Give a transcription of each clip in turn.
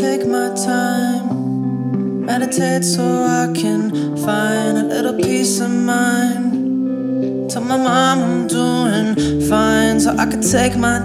take my time, meditate so I can find a little peace of mind. Tell my mom I'm doing fine, so I can take my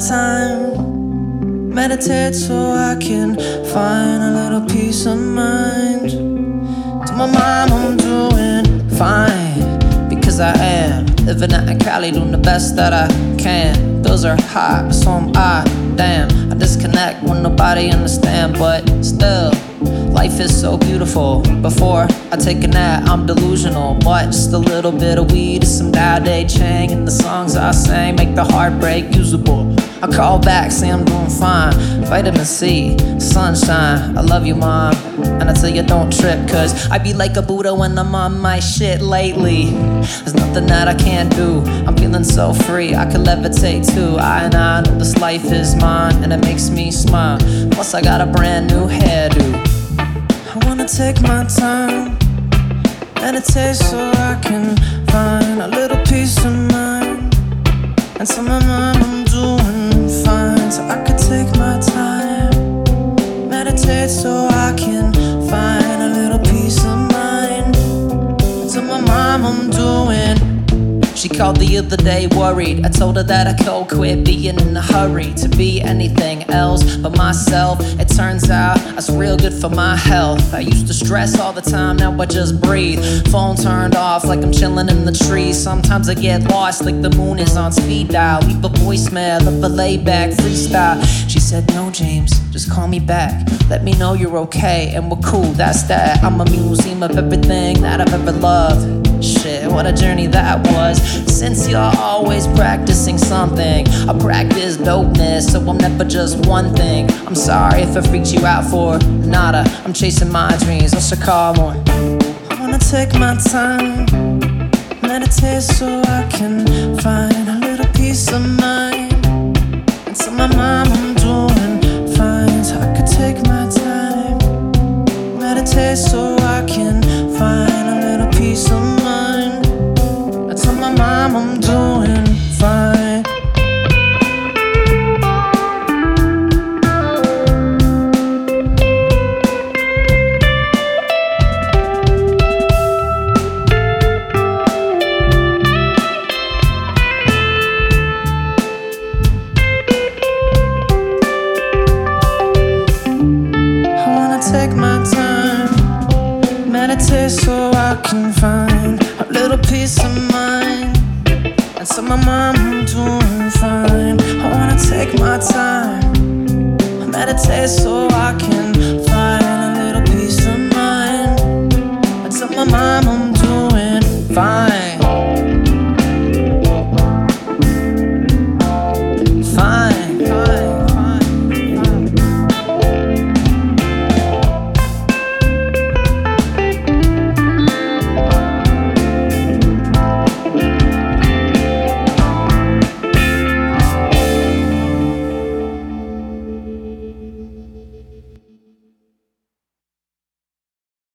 time, meditate so I can find a little peace of mind. Tell my mom I'm doing fine, because I am living out in Cali, doing the best that I can. Bills are high, so am I. Damn, I disconnect when nobody understand, but still, life is so beautiful. Before I take a nap, I'm delusional, but just a little bit of weed and some Day Chang, and the songs I sang make the heartbreak usable. I call back, say I'm doing fine. Vitamin C, sunshine, I love you, mom. And I tell you don't trip, cause I be like a Buddha when I'm on my shit lately. There's nothing that I can't do, I'm feeling so free, I could levitate too. I know this life is mine, and it makes me smile. Plus I got a brand new hairdo. I wanna take my time, meditate so I can find a little peace of mind. And tell my mom I'm doing fine, so I could take my time, meditate so I can find a little peace of mind. And tell my mom I'm doing. She called the other day worried. I told her that I could quit being in a hurry to be anything else but myself. It turns out that's real good for my health. I used to stress all the time, now I just breathe. Phone turned off like I'm chilling in the trees. Sometimes I get lost like the moon is on speed dial. Leave a voicemail of a laid back freestyle. She said, no James, just call me back, let me know you're okay and we're cool, that's that. I'm a museum of everything that I've ever loved. Shit, what a journey that was. Since you're always practicing something, I practice dopeness, so I'm never just one thing. I'm sorry if I freaked you out for nada. I'm chasing my dreams, I should call more. I wanna take my time, meditate so I can find a little peace of mind. And tell my mom I'm doing fine, so I could take my time, meditate so I can find a little peace of mind. I tell my mom I'm doing fine. I wanna take my time, meditate so I can find a little peace of mind. And tell my mom I'm doing fine. I wanna take my time, meditate so I can